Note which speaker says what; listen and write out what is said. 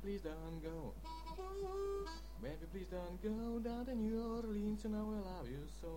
Speaker 1: please don't go. Baby, please don't go down to New Orleans, and I will love you so.